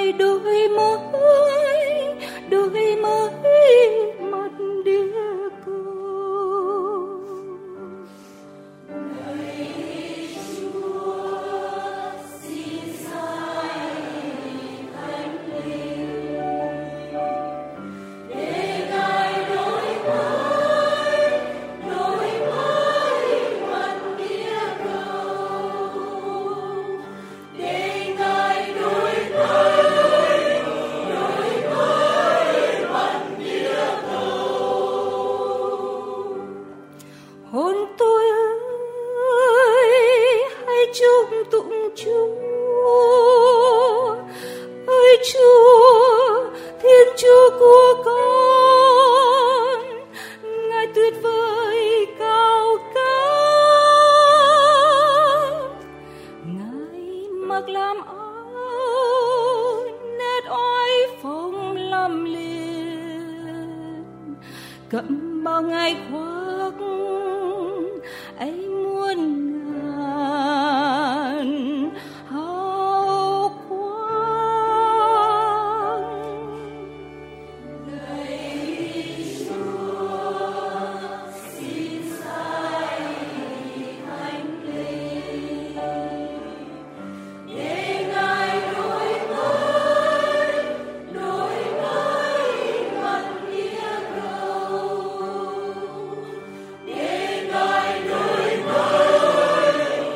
đổi mới mặt địa cầu. Lạy Chúa, xin sai Thánh Linh để Ngài đổi mới mặt địa cầu, để Ngài đổi mới mặt địa cầu. Hồn tôi ơi, hãy chúc tụng Chúa, ơi Chúa, Thiên Chúa của con, Ngài tuyệt vời cao cả. Ngài mặc làm áo nét oai phong lâm liệt, cẩm bao ngày khoác ấy muôn ngàn hào quang. Lạy Chúa, xin sai Thánh Linh để Ngài đổi mới mặt địa cầu, để Ngài đổi mới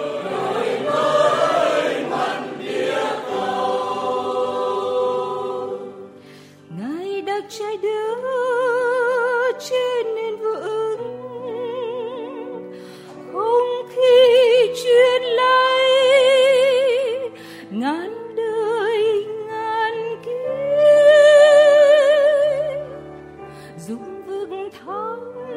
mặt địa cầu. Ngài đặt trái đất trên nền vững, không khí truyền lây ngàn đời ngàn kiếp, dùng vững thắng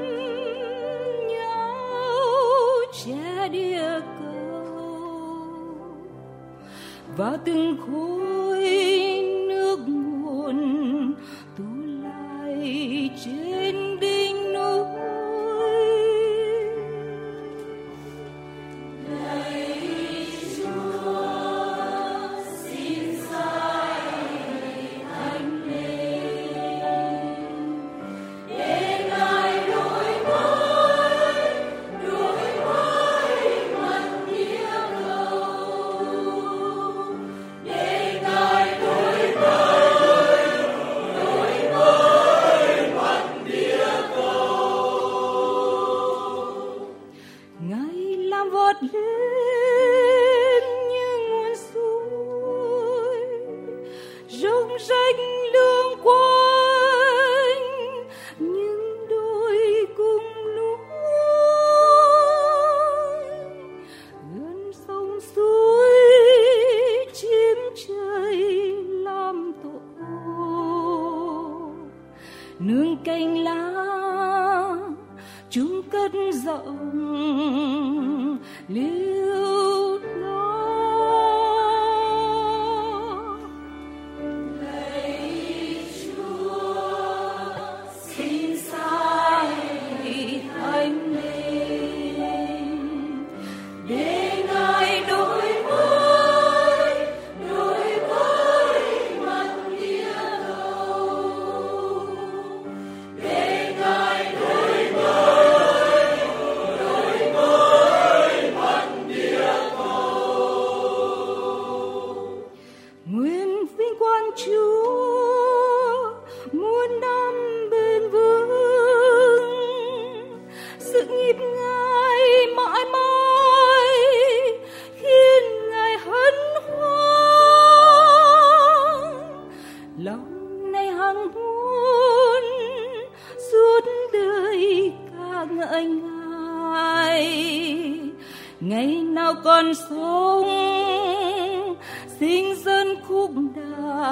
nhau che địa cầu và từng khối nước nguồn tu lại trên đỉnh núi. Lạy Chúa, xin sai Thánh Linh để Ngài đổi mới mặt địa cầu, để Ngài đổi mới mặt địa cầu. Ngài làm vọt lên như nguồn suối, rông rách lương quanh những đôi cùng núi, gần sông suối chiếm trời làm tổ, nương cành lá chúng cất rộng liêu lo. Lạy Chúa, xin sai Thánh Linh để Ngài đổi mới mặt địa cầu, để Ngài đổi mới mặt địa cầu. Nguyện vinh quang Chúa muôn năm bền vững, sự nghiệp Ngài mãi mãi khiến Ngài hân hoan. Lòng này hằng muốn suốt đời ca ngợi Ngài, ngày nào còn sống sinh dân khúc đàn